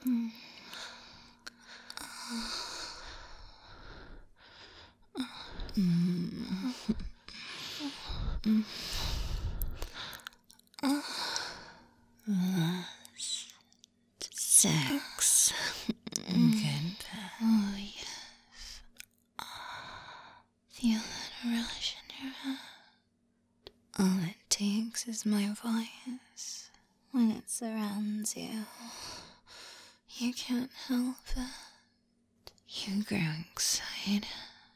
Sex. Good. Oh, yes. Feel that rush in your head. All it takes is my voice. When it surrounds you, you can't help it. You grow excited,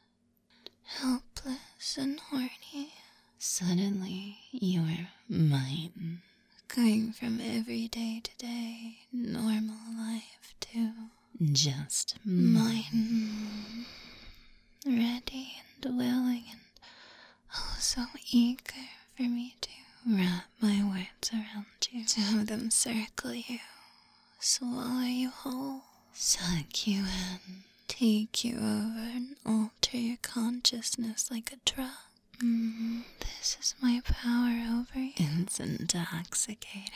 helpless and horny. Suddenly, you're mine. Going from everyday to day, normal life to just mine. Ready and willing and oh so eager for me to wrap my words around you, to have them circle you, swallow you whole, suck you in, take you over and alter your consciousness like a drug. This is my power over you. It's intoxicating.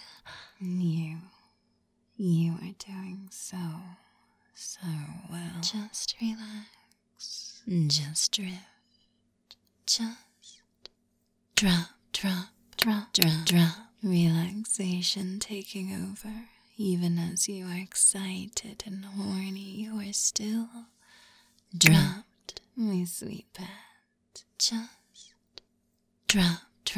You are doing so well. Just relax. Just drift. Just drop. Relaxation taking over. Even as you are excited and horny, you are still dropped, my sweet pet. Just drop.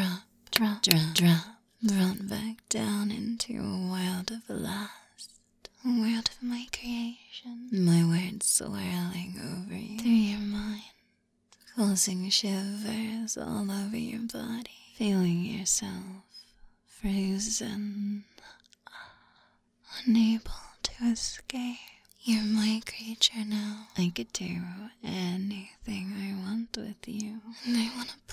Brought back down into a world of lust, a world of my creation. My words swirling over you through your mind, causing shivers all over your body, feeling yourself frozen, unable to escape. You're my creature now. I could do anything I want with you, and I want to